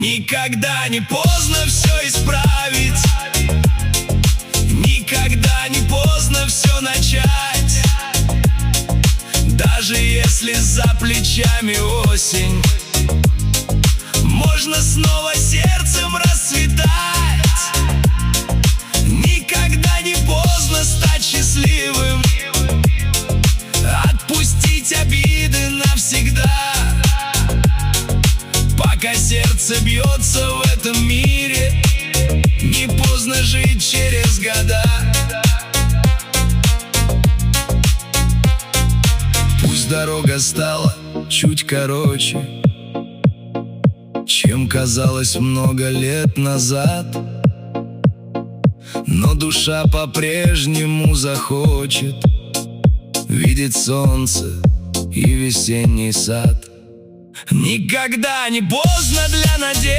Никогда не поздно все исправить, никогда не поздно все начать. Даже если за плечами осень, можно снова сердцем расцветать. Никогда не поздно стать счастливым, отпустить обиды навсегда. Пока сердце бьется в этом мире, не поздно жить через года. Пусть дорога стала чуть короче, чем казалось много лет назад, но душа по-прежнему захочет видеть солнце и весенний сад. Никогда не поздно для надежд.